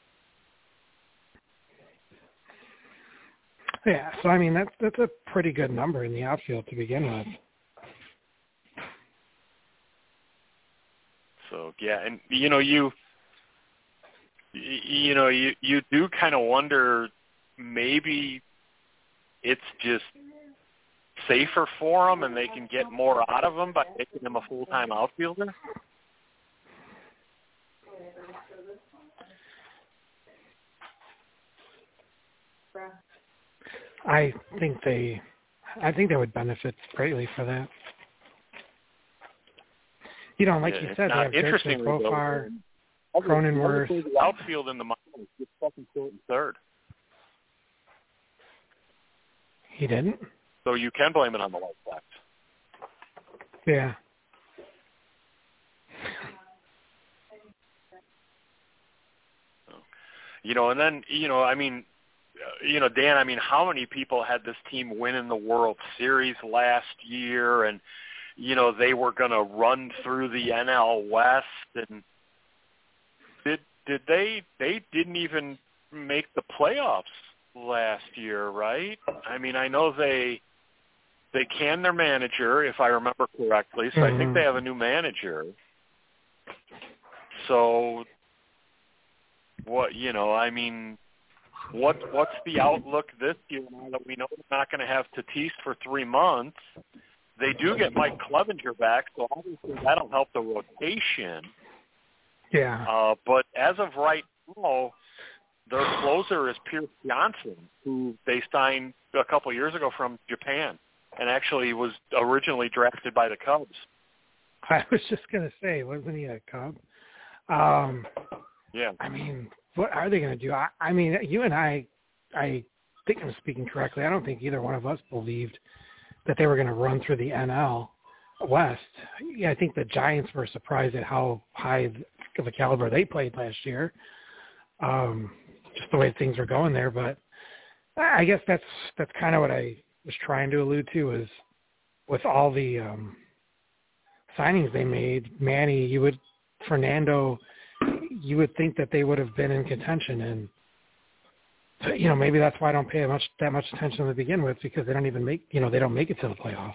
Yeah, so I mean that's that's a pretty good number in the outfield to begin with. So yeah, and you know you. You know, you you do kind of wonder maybe it's just safer for them and they can get more out of him by making him a full-time outfielder. I think they, I think they would benefit greatly for that. You know, like yeah, you said, they have Dirksen, Profar, Cronenworth. The outfield in the minors just fucking short and third. He didn't? So you can blame it on the White Sox. Yeah. You know, and then, you know, I mean, you know, Dan, I mean, how many people had this team win in the World Series last year, and, you know, they were going to run through the N L West, and did did they they didn't even make the playoffs last year, right? I mean, I know they they canned their manager, if I remember correctly, so mm-hmm. I think they have a new manager. So, what, you know, I mean, what what's the outlook this year now that we know they're not going to have Tatis for three months? They do get Mike Clevenger back, so obviously that'll help the rotation. Yeah. Uh, but as of right now, their closer is Pierce Johnson, who they signed a couple years ago from Japan, and actually was originally drafted by the Cubs. I was just going to say, wasn't he a Cub? Um, yeah. I mean, what are they going to do? I, I mean, you and I, I think I'm speaking correctly. I don't think either one of us believed that they were going to run through the N L West. Yeah, I think the Giants were surprised at how high of a caliber they played last year. Um, just the way things were going there. But I guess that's that's kind of what I was trying to allude to is with all the um, signings they made, Manny, you would, Fernando, you would think that they would have been in contention. And, you know, maybe that's why I don't pay much that much attention to begin with, because they don't even make, you know, they don't make it to the playoffs.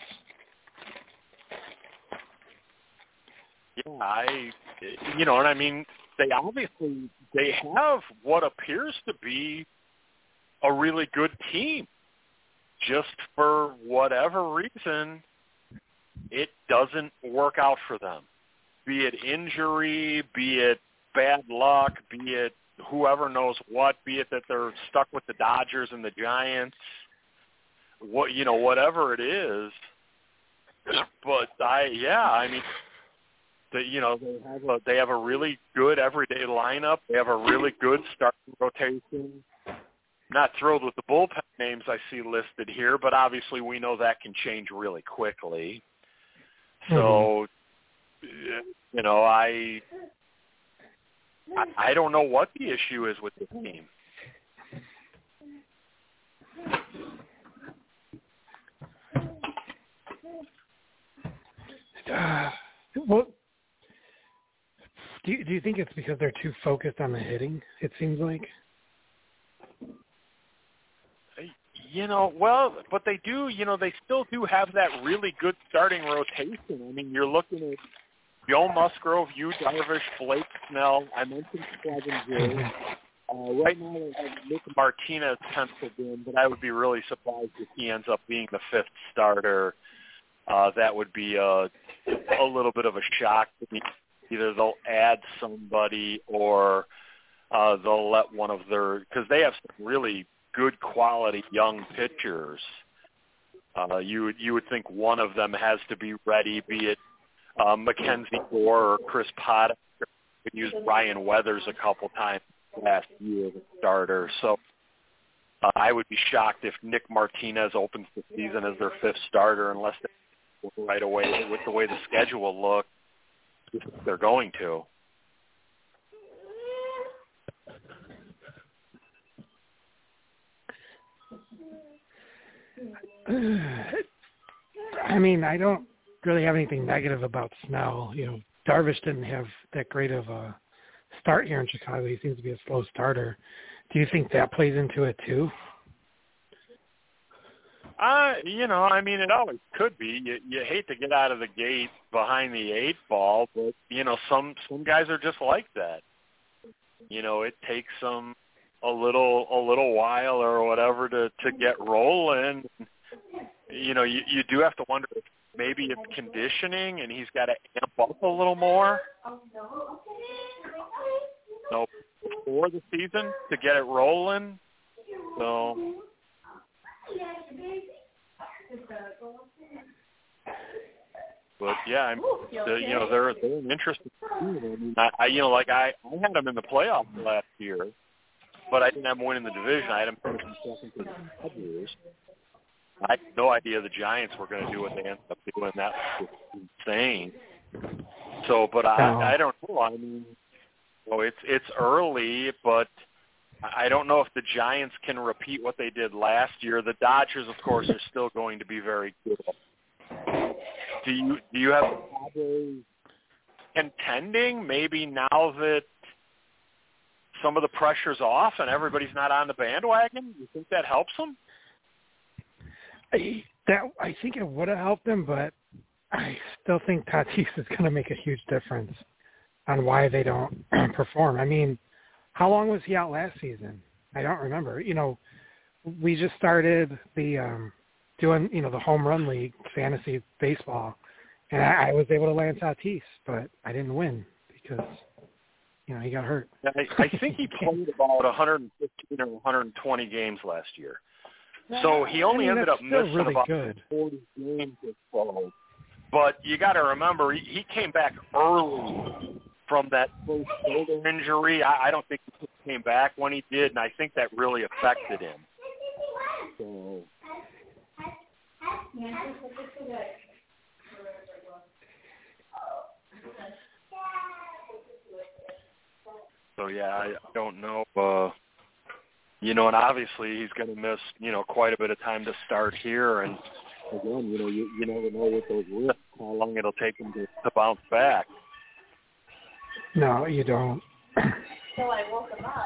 Yeah, I, you know, and I mean, they obviously, they have what appears to be a really good team. Just for whatever reason, it doesn't work out for them. Be it injury, be it bad luck, be it whoever knows what, be it that they're stuck with the Dodgers and the Giants, what, you know, whatever it is. But I, yeah, I mean, the, you know, they have a they have a really good everyday lineup. They have a really good starting rotation. Not thrilled with the bullpen names I see listed here, but obviously we know that can change really quickly. So, mm-hmm. you know, I, I I don't know what the issue is with this team. Uh, well, do you, do you think it's because they're too focused on the hitting, it seems like? You know, well, but they do, you know, they still do have that really good starting rotation. I mean, you're looking at Joe Musgrove, Yu Darvish, Blake Snell. I mentioned Clevenger. Uh, right now they have Nick Martinez penciled in, but I would be really surprised if he ends up being the fifth starter. Uh, that would be a, a little bit of a shock to me. Either they'll add somebody or uh, they'll let one of their – because they have some really – good quality young pitchers. Uh, you would you would think one of them has to be ready, be it uh, Mackenzie Gore or Chris Potter. We used Ryan Weathers a couple times last year as a starter. So uh, I would be shocked if Nick Martinez opens the season as their fifth starter unless they go right away with the way the schedule looks. They're going to. I mean, I don't really have anything negative about Snell. You know, Darvish didn't have that great of a start here in Chicago. He seems to be a slow starter. Do you think that plays into it too? Uh, you know, I mean, it always could be. You, you hate to get out of the gate behind the eight ball, but, you know, some, some guys are just like that. You know, it takes them a little a little while or whatever to, to get rolling. You know, you, you do have to wonder if maybe it's conditioning and he's got to amp up a little more. So before the season to get it rolling. So, but yeah, I'm, the, you know, they're they're an interesting team. I mean, I, I you know, like I, I had them in the playoffs last year, but I didn't have them winning the division. I had them finishing second to the Cubs. I had no idea the Giants were going to do what they ended up doing. That was just insane. So, but I, I don't know. I mean, well, it's it's early, but I don't know if the Giants can repeat what they did last year. The Dodgers, of course, are still going to be very good. Do you do you have the Padres contending? Maybe now that some of the pressure's off and everybody's not on the bandwagon, you think that helps them? I, that I think it would have helped them, but I still think Tatis is going to make a huge difference on why they don't perform. I mean, how long was he out last season? I don't remember. You know, we just started the um, doing, you know, the home run league fantasy baseball, and I, I was able to land Tatis, but I didn't win because, you know, he got hurt. I, I think he played about one hundred fifteen or one hundred twenty games last year. So he only I mean, ended up missing really about good. forty games or so. But you got to remember, he, he came back early from that first shoulder injury. I, I don't think he came back when he did, and I think that really affected him. So, so yeah, I don't know. Uh, you know, and obviously he's going to miss, you know, quite a bit of time to start here. And again, you know, you, you never know with those risks how long it'll take him to, to bounce back. No, you don't. So I woke him up.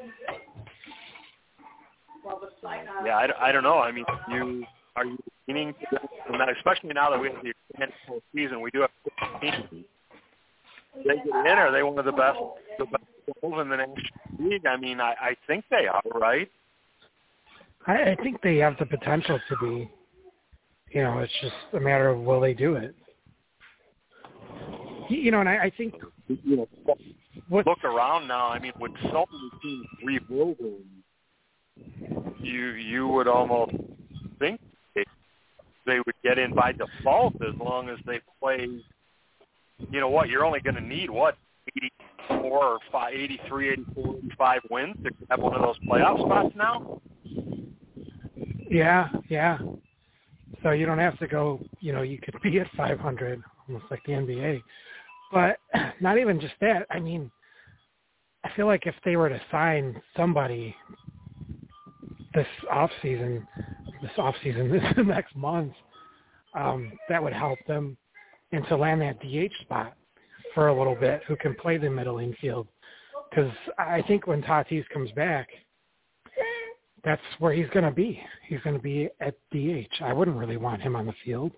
Yeah, I, I don't know. I mean, you are you leaning to that, especially now that we have the extended postseason, we do have fifteen teams. They get in, are they one of the best, the best in the National League? I mean, I, I think they are, right? I, I think they have the potential to be. You know, it's just a matter of will they do it. You know, and I, I think you know, what, look around now. I mean, with so many teams rebuilding, you you would almost think they, they would get in by default as long as they play. You know what? You're only going to need what eighty-four or five, eighty-three, eighty-four, eighty-five wins to have one of those playoff spots now. Yeah, yeah. So you don't have to go. You know, you could be at five hundred, almost like the N B A. But not even just that. I mean, I feel like if they were to sign somebody this off season, this off season, this next month, um, that would help them, and to land that D H spot for a little bit, who can play the middle infield. Because I think when Tatis comes back, that's where he's going to be. He's going to be at D H. I wouldn't really want him on the field.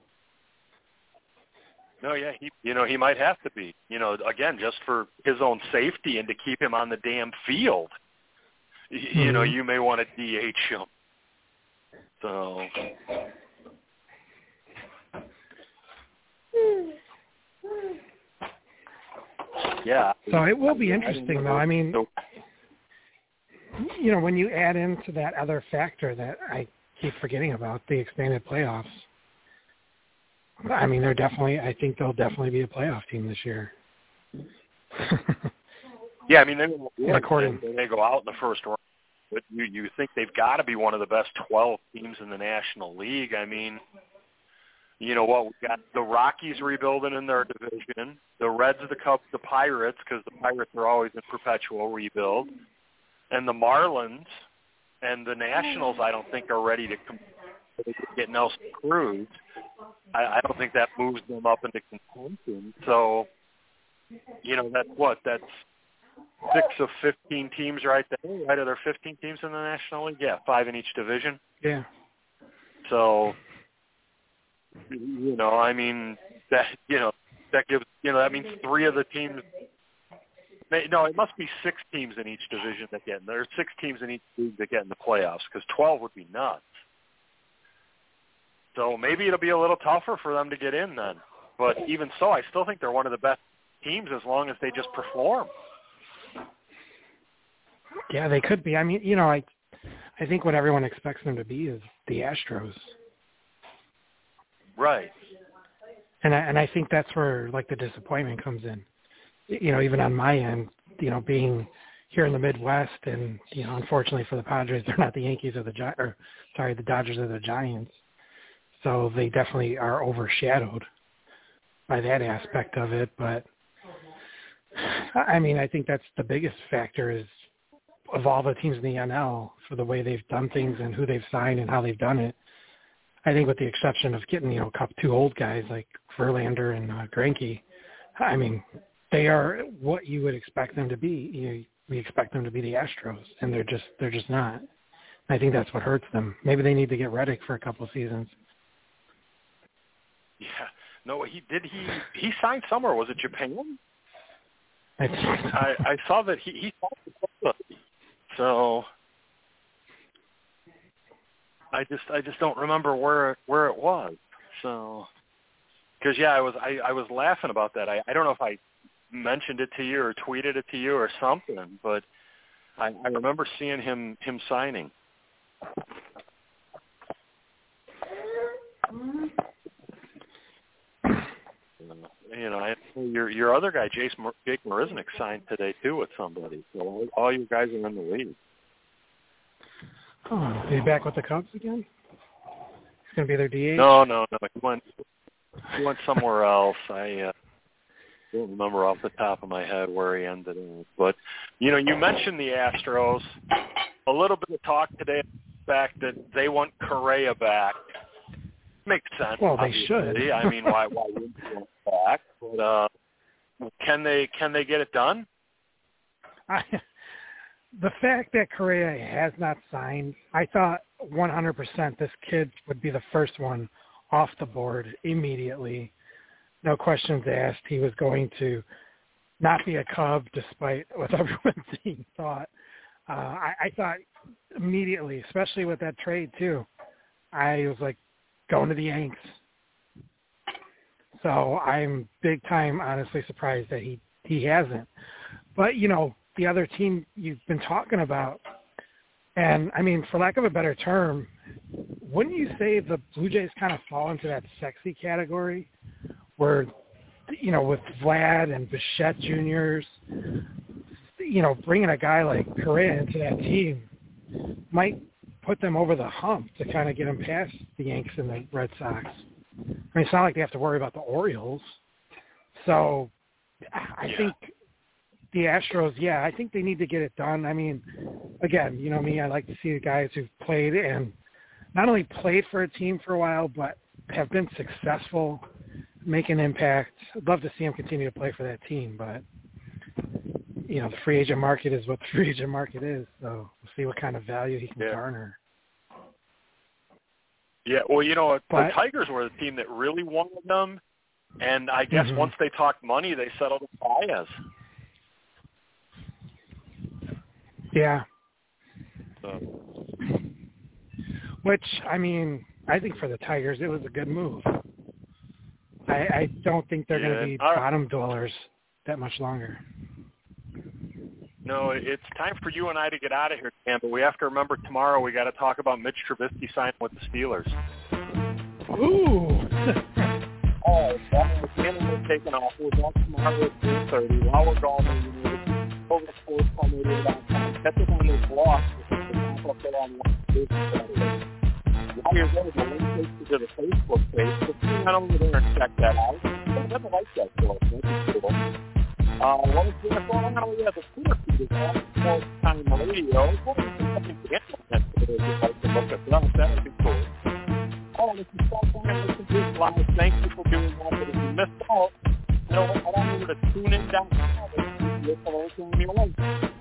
No, yeah, he, you know, he might have to be, you know, again, just for his own safety and to keep him on the damn field. Mm-hmm. You know, you may want to D H him. So, yeah. So it will be interesting, though. I mean, you know, when you add into that other factor that I keep forgetting about, the expanded playoffs, I mean, they're definitely, I think they'll definitely be a playoff team this year. Yeah, I mean, they, yeah, According, they, they go out in the first round, but you, you think they've got to be one of the best twelve teams in the National League. I mean, you know what, we've got the Rockies rebuilding in their division, the Reds, the Cubs, the Pirates, because the Pirates are always in perpetual rebuild, and the Marlins and the Nationals I don't think are ready to compete. They could get Nelson Cruz. I, I don't think that moves them up into contention. So, you know, that's what? That's six of fifteen teams right there, right? Are there fifteen teams in the National League? Yeah, five in each division. Yeah. So, you know, I mean, that, you know, that gives, you know, that means three of the teams. No, it must be six teams in each division that get in. There are six teams in each league that get in the playoffs because twelve would be nuts. So maybe it'll be a little tougher for them to get in then. But even so, I still think they're one of the best teams as long as they just perform. Yeah, they could be. I mean, you know, I, I think what everyone expects them to be is the Astros. Right. And I, and I think that's where, like, the disappointment comes in. You know, even on my end, you know, being here in the Midwest and, you know, unfortunately for the Padres, they're not the Yankees or the Gi- or sorry, the Dodgers or the Giants. So they definitely are overshadowed by that aspect of it. But, I mean, I think that's the biggest factor is of all the teams in the N L for the way they've done things and who they've signed and how they've done it. I think with the exception of getting, you know, a couple two old guys like Verlander and uh, Greinke, I mean, they are what you would expect them to be. You know, we expect them to be the Astros, and they're just they're just not. I think that's what hurts them. Maybe they need to get Reddick for a couple of seasons. Yeah. No, he did. He he signed somewhere. Was it Japan? I, think so. I, I saw that he he signed so. I just I just don't remember where where it was. So, because yeah, I was I, I was laughing about that. I, I don't know if I mentioned it to you or tweeted it to you or something, but I, I remember seeing him him signing. You know, I, your your other guy, Jace, Jake Marisnick, signed today too with somebody. So all, all you guys are in the league. Oh, is he back with the Cubs again? He's going to be their D H? No, no, no. He went he went somewhere else. I uh, don't remember off the top of my head where he ended up. But you know, you mentioned the Astros. A little bit of talk today about the fact that they want Correa back. Makes sense. Well, they obviously. should. I mean, why why wouldn't they want him back? But uh, can they can they get it done? I, the fact that Correa has not signed, I thought one hundred percent this kid would be the first one off the board immediately. No questions asked. He was going to not be a Cub despite what everyone thought. Uh, I, I thought immediately, especially with that trade too, I was like, going to the Yanks. So I'm big time, honestly, surprised that he, he hasn't. But, you know, the other team you've been talking about, and, I mean, for lack of a better term, wouldn't you say the Blue Jays kind of fall into that sexy category where, you know, with Vlad and Bichette Juniors, you know, bringing a guy like Correa into that team might put them over the hump to kind of get them past the Yanks and the Red Sox. I mean, it's not like they have to worry about the Orioles. So I yeah. think the Astros, yeah, I think they need to get it done. I mean, again, you know me, I like to see the guys who've played and not only played for a team for a while, but have been successful, make an impact. I'd love to see him continue to play for that team, but you know, the free agent market is what the free agent market is, so we'll see what kind of value he can yeah. garner. Yeah, well, you know, but, the Tigers were the team that really wanted them, and I guess mm-hmm. once they talked money, they settled with Baez. Yeah. So. Which, I mean, I think for the Tigers, it was a good move. I, I don't think they're yeah. going to be Right. bottom dwellers that much longer. No, it's time for you and I to get out of here, Dan, but we have to remember tomorrow we got to talk about Mitch Trubisky signing with the Steelers. Ooh. Oh, that was taken off. We're back tomorrow at three thirty. While we're gone, we need to over the sports call radio dot com. Catch us on this blog. Up there on While you're there, the link takes you to the Facebook page. So please head over there and check that out. Don't have a like that for us. That's cool. Uh, what is going on now? We have the Twitter feed is all sports time radio. What is the second internet today? If you'd like to look at that, that would be cool. Oh, this is Sometime Listen to This Live. Thank you for doing that. But if you missed out, you know, head on over to tune in dot com and you'll find everything you like.